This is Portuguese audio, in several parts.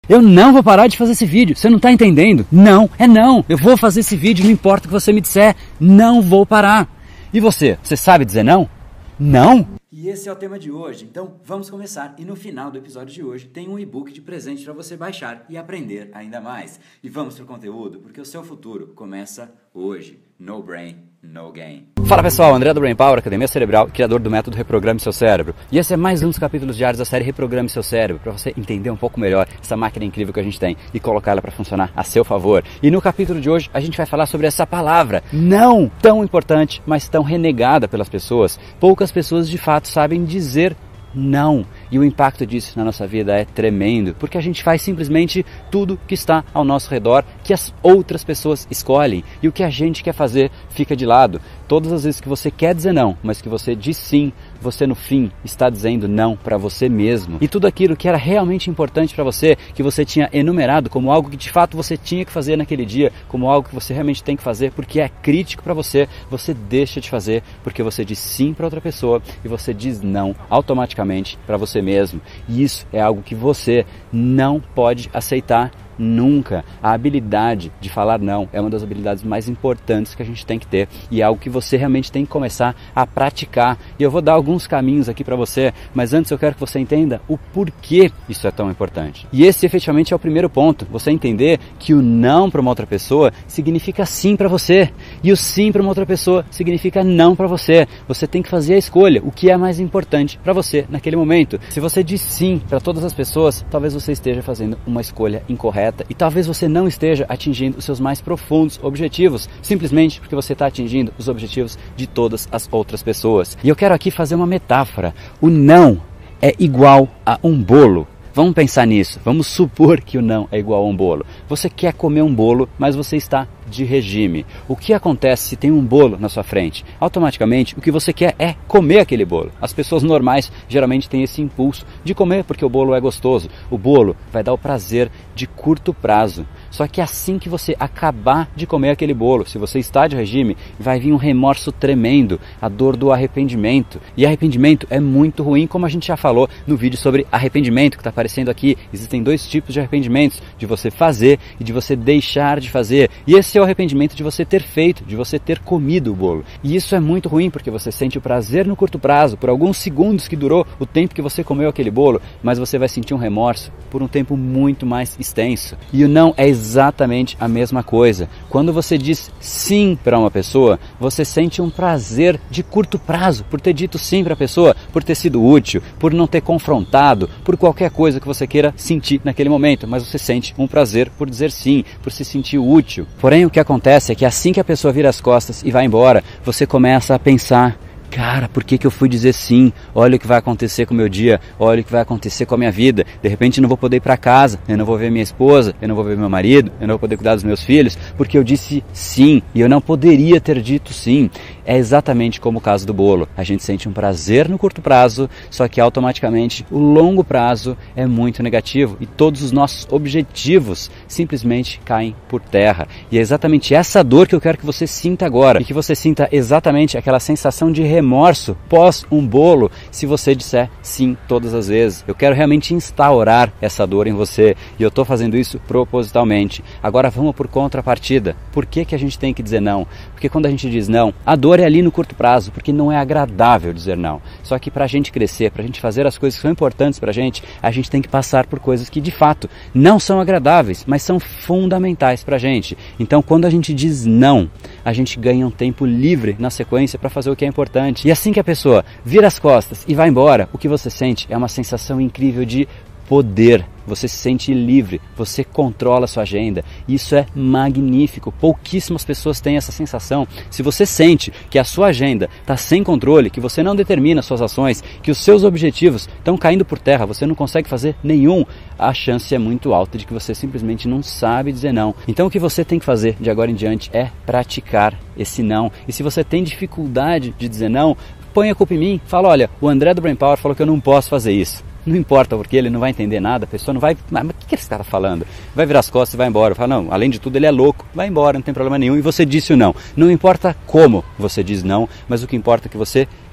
Eu não vou parar de fazer esse vídeo, você não está entendendo? Não, é não. Eu vou fazer esse vídeo, não importa o que você me disser. Não vou parar. E você sabe dizer não? Não? E esse é o tema de hoje, então vamos começar. E no final do episódio de hoje tem um e-book de presente para você baixar e aprender ainda mais. E vamos pro conteúdo, porque o seu futuro começa hoje. No brain, no gain. Fala pessoal, André do Brain Power, Academia Cerebral, criador do método Reprograme Seu Cérebro. E esse é mais um dos capítulos diários da série Reprograme Seu Cérebro, para você entender um pouco melhor essa máquina incrível que a gente tem e colocar ela para funcionar a seu favor. E no capítulo de hoje a gente vai falar sobre essa palavra, não, tão importante, mas tão renegada pelas pessoas. Poucas pessoas de fato sabem dizer não. E o impacto disso na nossa vida é tremendo, porque a gente faz simplesmente tudo que está ao nosso redor, que as outras pessoas escolhem, e o que a gente quer fazer fica de lado. Todas as vezes que você quer dizer não, mas que você diz sim, você no fim está dizendo não para você mesmo. E tudo aquilo que era realmente importante para você, que você tinha enumerado como algo que de fato você tinha que fazer naquele dia, como algo que você realmente tem que fazer porque é crítico para você, você deixa de fazer porque você diz sim para outra pessoa e você diz não automaticamente para você mesmo. E isso é algo que você não pode aceitar nunca. A habilidade de falar não é uma das habilidades mais importantes que a gente tem que ter e é algo que você realmente tem que começar a praticar. E eu vou dar alguns caminhos aqui para você, mas antes eu quero que você entenda o porquê isso é tão importante. E esse efetivamente é o primeiro ponto, você entender que o não para uma outra pessoa significa sim para você e o sim para uma outra pessoa significa não para você. Você tem que fazer a escolha, o que é mais importante para você naquele momento. Se você diz sim para todas as pessoas, talvez você esteja fazendo uma escolha incorreta. E talvez você não esteja atingindo os seus mais profundos objetivos, simplesmente porque você está atingindo os objetivos de todas as outras pessoas. E eu quero aqui fazer uma metáfora. O não é igual a um bolo. Vamos pensar nisso, vamos supor que o não é igual a um bolo. Você quer comer um bolo, mas você está de regime. O que acontece se tem um bolo na sua frente? Automaticamente, o que você quer é comer aquele bolo. As pessoas normais geralmente têm esse impulso de comer porque o bolo é gostoso. O bolo vai dar o prazer de curto prazo. Só que assim que você acabar de comer aquele bolo, se você está de regime, vai vir um remorso tremendo, a dor do arrependimento. E arrependimento é muito ruim, como a gente já falou no vídeo sobre arrependimento que está aparecendo aqui. Existem dois tipos de arrependimentos, de você fazer e de você deixar de fazer. E esse é o arrependimento de você ter feito, de você ter comido o bolo. E isso é muito ruim, porque você sente o prazer no curto prazo, por alguns segundos que durou o tempo que você comeu aquele bolo, mas você vai sentir um remorso por um tempo muito mais extenso. E o não é exatamente a mesma coisa. Quando você diz sim para uma pessoa, você sente um prazer de curto prazo por ter dito sim para a pessoa, por ter sido útil, por não ter confrontado, por qualquer coisa que você queira sentir naquele momento, mas você sente um prazer por dizer sim, por se sentir útil. Porém, o que acontece é que assim que a pessoa vira as costas e vai embora, você começa a pensar: cara, por que eu fui dizer sim? Olha o que vai acontecer com o meu dia, olha o que vai acontecer com a minha vida. De repente eu não vou poder ir para casa, eu não vou ver minha esposa, eu não vou ver meu marido, eu não vou poder cuidar dos meus filhos, porque eu disse sim e eu não poderia ter dito sim. É exatamente como o caso do bolo. A gente sente um prazer no curto prazo, só que automaticamente o longo prazo é muito negativo e todos os nossos objetivos simplesmente caem por terra. E é exatamente essa dor que eu quero que você sinta agora, e que você sinta exatamente aquela sensação de remorso pós um bolo, se você disser sim todas as vezes. Eu quero realmente instaurar essa dor em você e eu estou fazendo isso propositalmente. Agora vamos por contrapartida. Por que a gente tem que dizer não? Porque quando a gente diz não, a dor é ali no curto prazo, porque não é agradável dizer não. Só que para a gente crescer, para a gente fazer as coisas que são importantes para a gente tem que passar por coisas que de fato não são agradáveis, mas são fundamentais para a gente. Então quando a gente diz não, a gente ganha um tempo livre na sequência para fazer o que é importante. E assim que a pessoa vira as costas e vai embora, o que você sente é uma sensação incrível de poder. Você se sente livre, você controla a sua agenda. Isso é magnífico. Pouquíssimas pessoas têm essa sensação. Se você sente que a sua agenda está sem controle, que você não determina suas ações, que os seus objetivos estão caindo por terra, você não consegue fazer nenhum, a chance é muito alta de que você simplesmente não sabe dizer não. Então o que você tem que fazer de agora em diante é praticar esse não. E se você tem dificuldade de dizer não, põe a culpa em mim. Fala: olha, o André do Brain Power falou que eu não posso fazer isso. Não importa, porque ele não vai entender nada, a pessoa não vai... Mas o que esse cara está falando? Vai virar as costas e vai embora. Fala: não, além de tudo ele é louco, vai embora, não tem problema nenhum. E você disse o não. Não importa como você diz não, mas o que importa é que você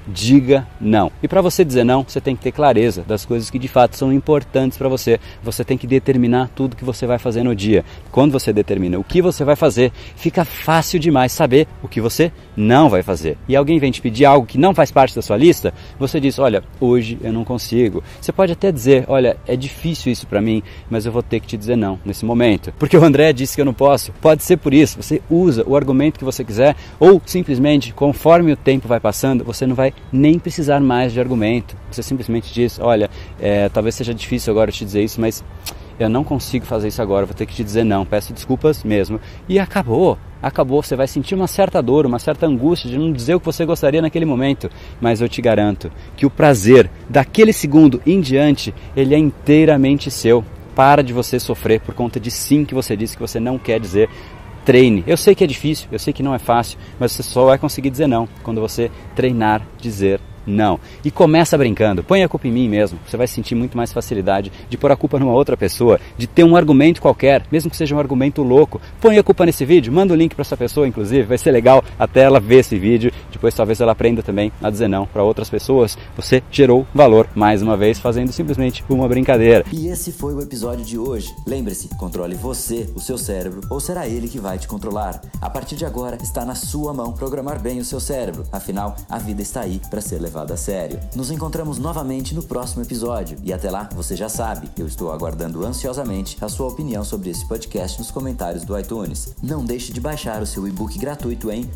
diga não. E para você dizer não, você tem que ter clareza das coisas que de fato são importantes para você. Você tem que determinar tudo que você vai fazer no dia. Quando você determina o que você vai fazer, fica fácil demais saber o que você não vai fazer. E alguém vem te pedir algo que não faz parte da sua lista, você diz, olha, hoje eu não consigo. Você pode até dizer, olha, é difícil isso para mim, mas eu vou ter que te dizer não nesse momento. Porque o André disse que eu não posso. Pode ser por isso. Você usa o argumento que você quiser ou simplesmente, conforme o tempo vai passando, você não vai nem precisar mais de argumento. Você simplesmente diz, olha, talvez seja difícil agora te dizer isso, mas eu não consigo fazer isso agora, vou ter que te dizer não, peço desculpas mesmo. E acabou, você vai sentir uma certa dor, uma certa angústia de não dizer o que você gostaria naquele momento, mas eu te garanto que o prazer daquele segundo em diante, ele é inteiramente seu. Para de você sofrer por conta de sim que você disse que você não quer dizer. Treine. Eu sei que é difícil, eu sei que não é fácil, mas você só vai conseguir dizer não quando você treinar dizer não. E começa brincando, põe a culpa em mim mesmo. Você vai sentir muito mais facilidade de pôr a culpa numa outra pessoa, de ter um argumento qualquer, mesmo que seja um argumento louco. Põe a culpa nesse vídeo, manda o link para essa pessoa, inclusive, vai ser legal até ela ver esse vídeo. Depois talvez ela aprenda também a dizer não para outras pessoas. Você gerou valor, mais uma vez, fazendo simplesmente uma brincadeira. E esse foi o episódio de hoje. Lembre-se, controle você, o seu cérebro, ou será ele que vai te controlar? A partir de agora, está na sua mão programar bem o seu cérebro. Afinal, a vida está aí para ser levada a sério. Nos encontramos novamente no próximo episódio. E até lá, você já sabe, eu estou aguardando ansiosamente a sua opinião sobre esse podcast nos comentários do iTunes. Não deixe de baixar o seu e-book gratuito em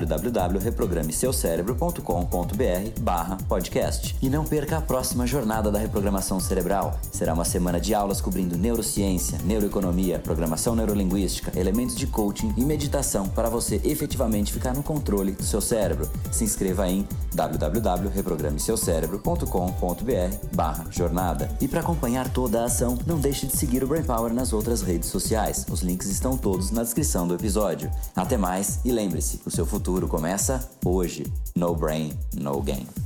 www.reprogrameseucerebro.com.br/podcast. E não perca a próxima jornada da reprogramação cerebral. Será uma semana de aulas cobrindo neurociência, neuroeconomia, programação neurolinguística, elementos de coaching e meditação para você efetivamente ficar no controle do seu cérebro. Se inscreva em www.reprogrameseucerebro.com.br/jornada. E para acompanhar toda a ação, não deixe de seguir o Brain Power nas outras redes sociais. Os links estão todos na descrição do episódio. Até mais e lembre-se, o seu futuro começa hoje. No brain, no game.